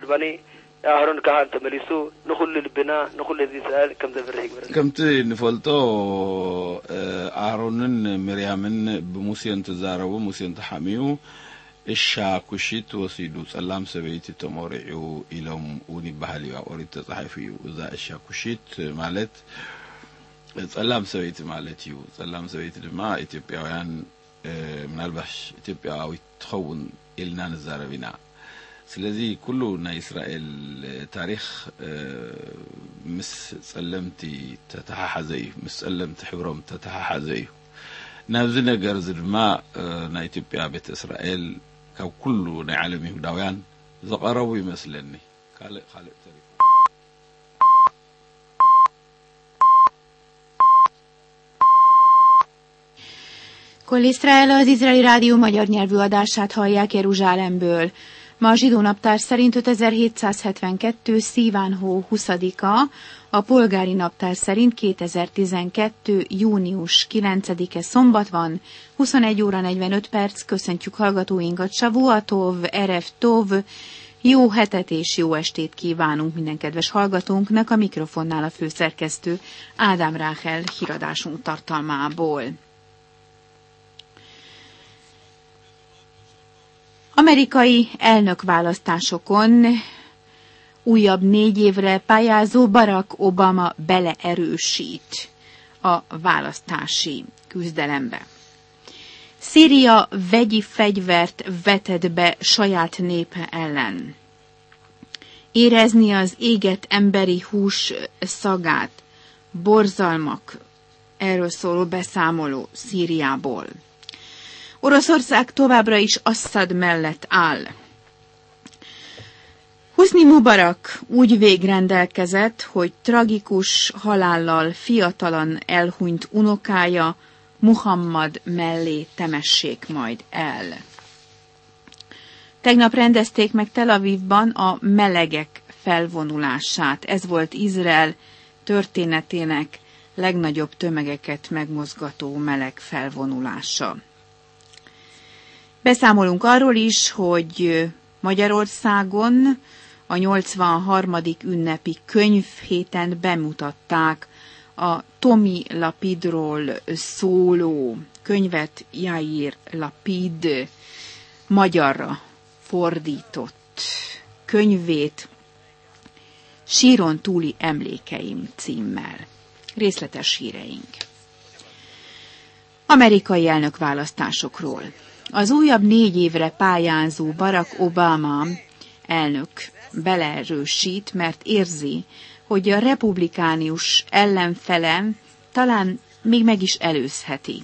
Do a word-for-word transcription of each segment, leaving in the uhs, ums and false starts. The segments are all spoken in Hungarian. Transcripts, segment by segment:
دباني أهرون كهان تملسو نخل البناء نخل الإسرائيل كم تفرق كم تنفلتو أهرون مريامن بموسين تزارو موسين تحميو الشا كشيت وسيدو سلام سبيتي تمورعو إلهم وني بحالي وأريد تصحيفيو إذا الشا كشيت مالت سلام سبيتي مالتيو سلام سبيتي لما إثيوبياويان من البش إثيوبياوي تخون إلنا نزاربنا سلذي كله نا إسرائيل تاريخ مس سلمتي تتححزي مس سلمت حبرم تتححزي نابز نجار زلما نا إثيوبيا بيت إسرائيل كو كله نا عالم يهوداويان زقربوا يمثلني خالق خالق تاريخ Kol Israel az Izraeli Rádió magyar nyelvű adását hallják Jeruzsálemből. Ma a zsidó naptár szerint ötezer-hétszázhetvenkettő szíván hó huszadika, a polgári naptár szerint kétezer-tizenkettő június kilencedike szombat van, huszonegy óra negyvenöt perc, köszöntjük hallgatóinkat, Savua Tov, Erev Tov, jó hetet és jó estét kívánunk minden kedves hallgatónknak, a mikrofonnál a főszerkesztő Ádám Ráhel híradásunk tartalmából. Amerikai elnökválasztásokon újabb négy évre pályázó Barack Obama beleerősít a választási küzdelembe. Szíria vegyi fegyvert vetett be saját népe ellen. Érezni az égett emberi hús szagát, borzalmak, erről szóló beszámoló Szíriából. Oroszország továbbra is Assad mellett áll. Husni Mubarak úgy végrendelkezett, hogy tragikus halállal fiatalan elhunyt unokája Muhammad mellé temessék majd el. Tegnap rendezték meg Tel Avivban a melegek felvonulását. Ez volt Izrael történetének legnagyobb tömegeket megmozgató meleg felvonulása. Beszámolunk arról is, hogy Magyarországon a nyolcvanharmadik ünnepi könyvhéten bemutatták a Tomi Lapidról szóló könyvet, Yair Lapid magyarra fordított könyvét, Síron túli emlékeim címmel. Részletes híreink. Amerikai elnökválasztásokról. Az újabb négy évre pályázó Barack Obama elnök beleerősít, mert érzi, hogy a republikánus ellenfele talán még meg is előzheti.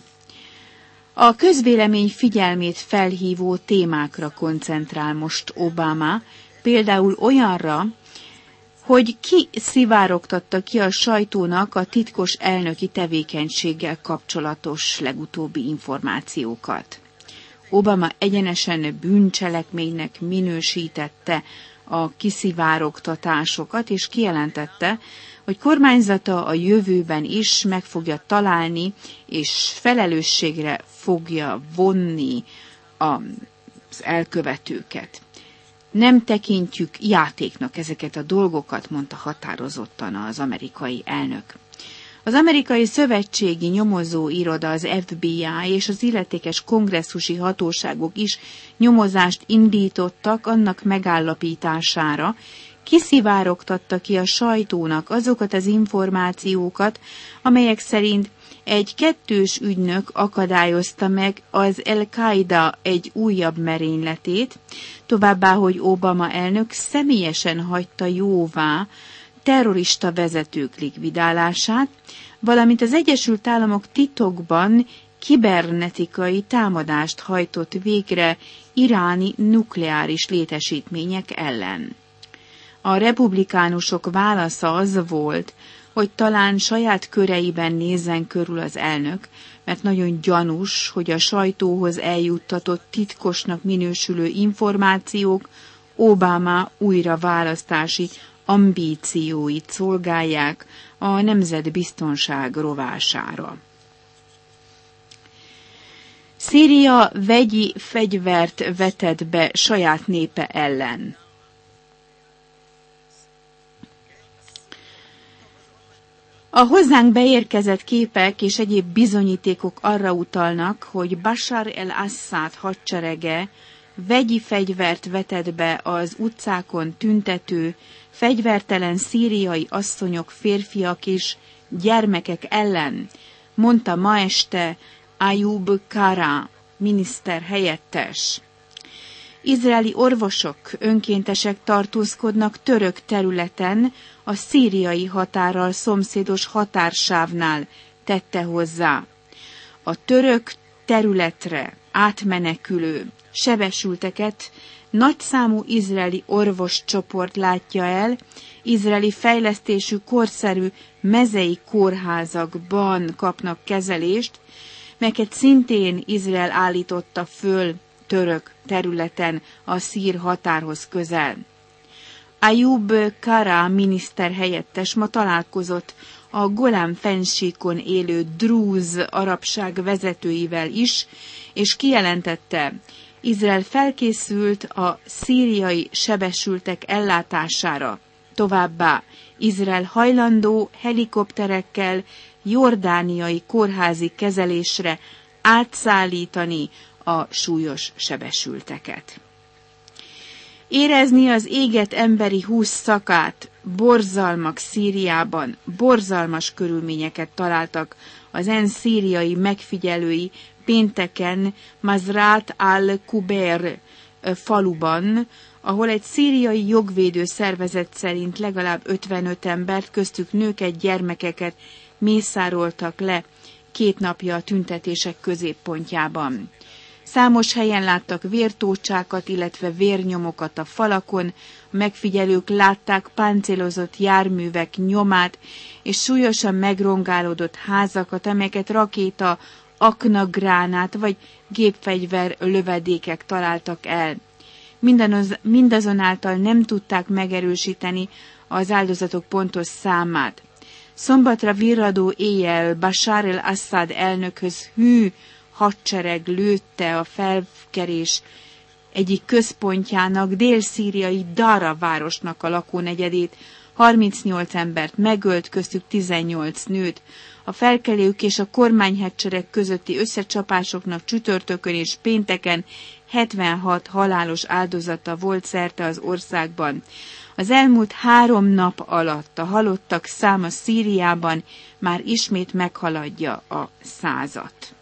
A közvélemény figyelmét felhívó témákra koncentrál most Obama, például olyanra, hogy ki szivárogtatta ki a sajtónak a titkos elnöki tevékenységgel kapcsolatos legutóbbi információkat. Obama egyenesen bűncselekménynek minősítette a kiszivárogtatásokat, és kijelentette, hogy kormányzata a jövőben is meg fogja találni, és felelősségre fogja vonni az elkövetőket. Nem tekintjük játéknak ezeket a dolgokat, mondta határozottan az amerikai elnök. Az amerikai szövetségi nyomozó iroda, az ef bé i és az illetékes kongresszusi hatóságok is nyomozást indítottak annak megállapítására, kiszivárogtatta ki a sajtónak azokat az információkat, amelyek szerint egy kettős ügynök akadályozta meg az Al-Qaida egy újabb merényletét, továbbá, hogy Obama elnök személyesen hagyta jóvá terrorista vezetők likvidálását, valamint az Egyesült Államok titokban kibernetikai támadást hajtott végre iráni nukleáris létesítmények ellen. A republikánusok válasza az volt, hogy talán saját köreiben nézzen körül az elnök, mert nagyon gyanús, hogy a sajtóhoz eljuttatott titkosnak minősülő információk Obama újraválasztási ambícióit szolgálják a nemzetbiztonság rovására. Szíria vegyi fegyvert vetett be saját népe ellen. A hozzánk beérkezett képek és egyéb bizonyítékok arra utalnak, hogy Bashar el-Assad hadserege vegyi fegyvert vetett be az utcákon tüntető, fegyvertelen szíriai asszonyok, férfiak és gyermekek ellen, mondta ma este Ayub Kara, miniszter helyettes. Izraeli orvosok, önkéntesek tartózkodnak török területen, a szíriai határral szomszédos határsávnál, tette hozzá. A török területre átmenekülő sebesülteket nagyszámú izraeli orvoscsoport látja el, izraeli fejlesztésű korszerű mezei kórházakban kapnak kezelést, melyeket szintén Izrael állította föl török területen a szír határhoz közel. Ayub Kara miniszter helyettes ma találkozott a Golán fennsíkon élő drúz arabság vezetőivel is, és kijelentette, Izrael felkészült a szíriai sebesültek ellátására. Továbbá Izrael hajlandó helikopterekkel jordániai kórházi kezelésre átszállítani a súlyos sebesülteket. Érezni az éget emberi hús szakát, borzalmak Szíriában, borzalmas körülményeket találtak az ENSZ szíriai megfigyelői pénteken Mazrat al-Kuber faluban, ahol egy szíriai jogvédő szervezet szerint legalább ötvenöt embert, köztük nőket, gyermekeket mészároltak le két napja a tüntetések középpontjában. Számos helyen láttak vértócsákat, illetve vérnyomokat a falakon, a megfigyelők látták páncélozott járművek nyomát és súlyosan megrongálódott házakat, amelyeket rakéta, aknagránát vagy gépfegyver lövedékek találtak el. Mindanoz, mindazonáltal nem tudták megerősíteni az áldozatok pontos számát. Szombatra virradó éjjel Bashar el-Assad elnökhöz hű hadsereg lőtte a felkelés egyik központjának, dél-szíriai Dara városnak a lakónegyedét, harmincnyolc embert megölt, köztük tizennyolc nőt. A felkelők és a kormányhadsereg közötti összecsapásoknak csütörtökön és pénteken hetvenhat halálos áldozata volt szerte az országban. Az elmúlt három nap alatt a halottak száma Szíriában már ismét meghaladja a százat.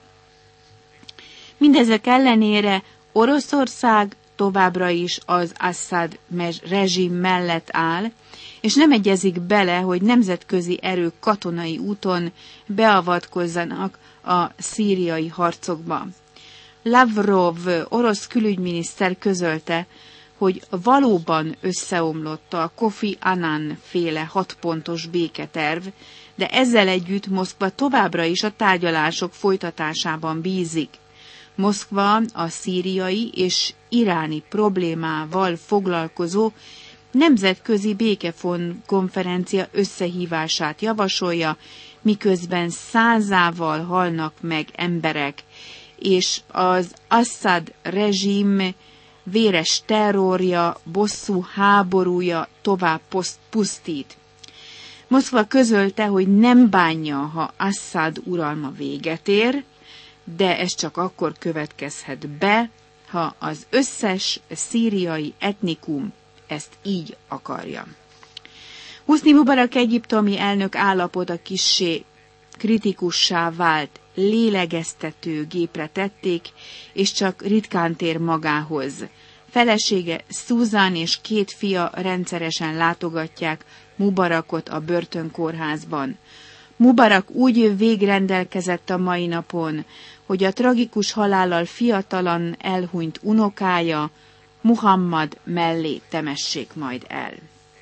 Mindezek ellenére Oroszország továbbra is az Assad rezsim mellett áll, és nem egyezik bele, hogy nemzetközi erők katonai úton beavatkozzanak a szíriai harcokba. Lavrov orosz külügyminiszter közölte, hogy valóban összeomlott a Kofi Annan féle hatpontos béketerv, de ezzel együtt Moszkva továbbra is a tárgyalások folytatásában bízik. Moszkva a szíriai és iráni problémával foglalkozó nemzetközi békekonferencia összehívását javasolja, miközben százával halnak meg emberek, és az Assad rezsim véres terrorja, bosszú háborúja tovább pusztít. Moszkva közölte, hogy nem bánja, ha Assad uralma véget ér, de ez csak akkor következhet be, ha az összes szíriai etnikum ezt így akarja. Husni Mubarak egyiptomi elnök állapota kissé kritikussá vált, lélegeztető gépre tették, és csak ritkán tér magához. Felesége Susan és két fia rendszeresen látogatják Mubarakot a börtönkórházban. Mubarak úgy végrendelkezett a mai napon, hogy a tragikus halállal fiatalan elhunyt unokája, Muhammad mellé temessék majd el.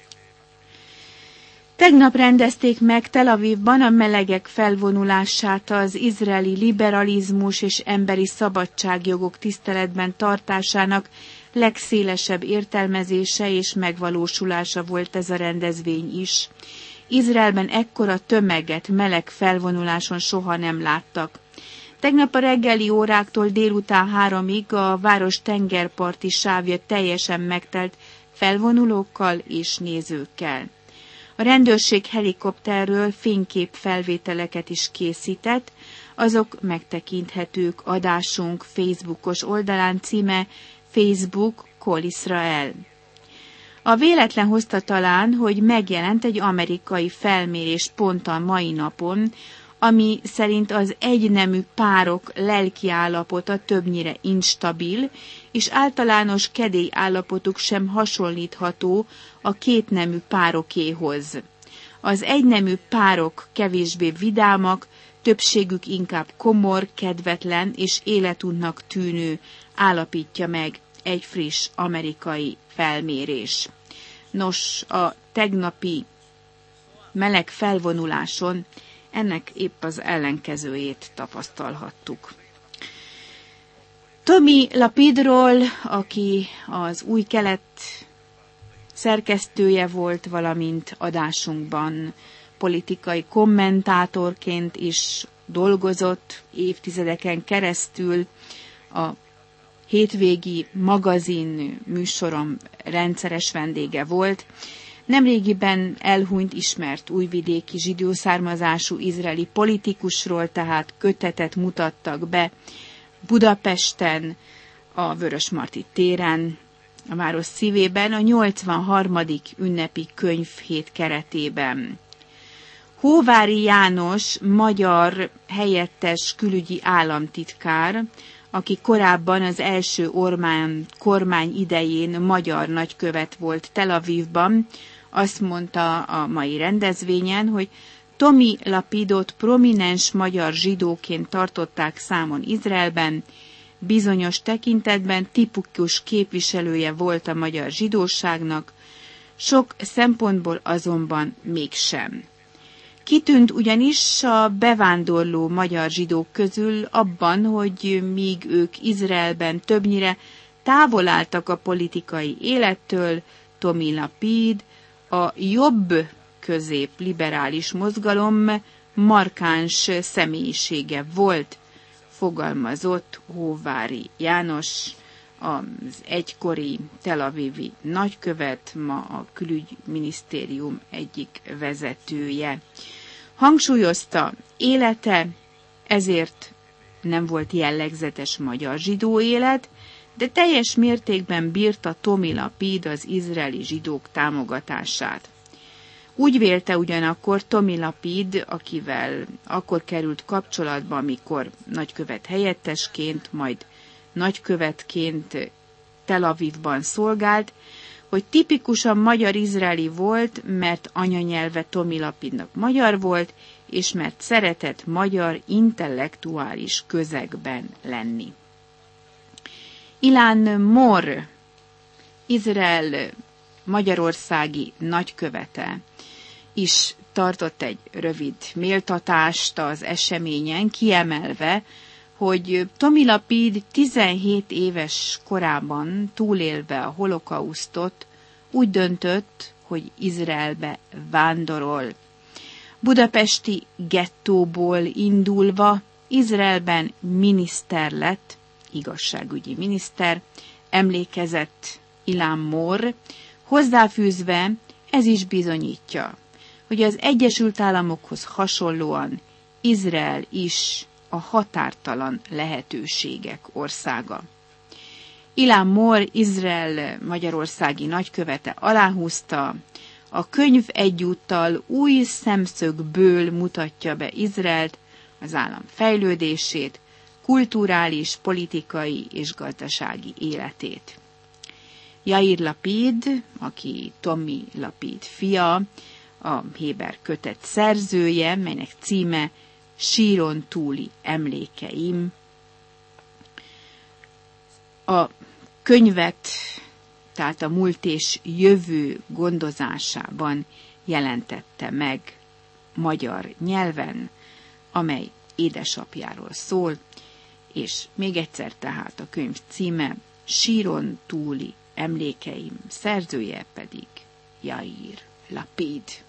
Tegnap rendezték meg Tel Avivban a melegek felvonulását az izraeli liberalizmus és emberi szabadságjogok tiszteletben tartásának legszélesebb értelmezése és megvalósulása volt ez a rendezvény is. Izraelben ekkora tömeget meleg felvonuláson soha nem láttak. Tegnap a reggeli óráktól délután háromig a város tengerparti sávja teljesen megtelt felvonulókkal és nézőkkel. A rendőrség helikopterről fényképfelvételeket is készített, azok megtekinthetők adásunk Facebookos oldalán, címe Facebook Kol Israel. A véletlen hozta talán, hogy megjelent egy amerikai felmérés pont a mai napon, ami szerint az egynemű párok lelkiállapota többnyire instabil, és általános kedély állapotuk sem hasonlítható a kétnemű párokéhoz. Az egynemű párok kevésbé vidámak, többségük inkább komor, kedvetlen és életuntnak tűnő, állapítja meg egy friss amerikai felmérés. Nos, a tegnapi meleg felvonuláson ennek épp az ellenkezőjét tapasztalhattuk. Tomi Lapidról, aki az Új Kelet szerkesztője volt, valamint adásunkban politikai kommentátorként is dolgozott évtizedeken keresztül, a hétvégi magazin műsorom rendszeres vendége volt. Nemrégiben elhunyt ismert újvidéki zsidó származású izraeli politikusról, tehát kötetet mutattak be Budapesten, a Vörösmarty téren, a város szívében, a nyolcvanharmadik ünnepi könyvhét keretében. Hóváry János magyar helyettes külügyi államtitkár, aki korábban az első Orbán kormány idején magyar nagykövet volt Tel Avivban, azt mondta a mai rendezvényen, hogy Tomi Lapidot prominens magyar zsidóként tartották számon Izraelben, bizonyos tekintetben tipikus képviselője volt a magyar zsidóságnak, sok szempontból azonban mégsem. Kitűnt ugyanis a bevándorló magyar zsidók közül abban, hogy míg ők Izraelben többnyire távol álltak a politikai élettől, Tomi Lapid a jobb közép liberális mozgalom markáns személyisége volt, fogalmazott Hóváry János, az egykori Tel Avivi nagykövet, ma a külügyminisztérium egyik vezetője. Hangsúlyozta, élete ezért nem volt jellegzetes magyar zsidó élet, de teljes mértékben bírta Tomi Lapid az izraeli zsidók támogatását. Úgy vélte ugyanakkor Tomi Lapid, akivel akkor került kapcsolatba, amikor nagykövet helyettesként, majd nagykövetként Tel Avivban szolgált, hogy tipikusan magyar-izraeli volt, mert anyanyelve Tomi Lapidnak magyar volt, és mert szeretett magyar intellektuális közegben lenni. Ilan Mor, Izrael magyarországi nagykövete is tartott egy rövid méltatást az eseményen, kiemelve, hogy Tomi Lapid tizenhét éves korában túlélve a holokausztot úgy döntött, hogy Izraelbe vándorol. Budapesti gettóból indulva Izraelben miniszter lett, igazságügyi miniszter, emlékezett Ilan Mor, hozzáfűzve ez is bizonyítja, hogy az Egyesült Államokhoz hasonlóan Izrael is a határtalan lehetőségek országa. Ilan Mor, Izrael magyarországi nagykövete aláhúzta, a könyv egyúttal új szemszögből mutatja be Izraelt, az állam fejlődését, kulturális, politikai és gazdasági életét. Yair Lapid, aki Tomi Lapid fia, a Héber kötet szerzője, melynek címe Síron túli emlékeim. A könyvet, tehát a múlt és jövő gondozásában jelentette meg magyar nyelven, amely édesapjáról szól, és még egyszer tehát a könyv címe Síron túli emlékeim, szerzője pedig Yair Lapid.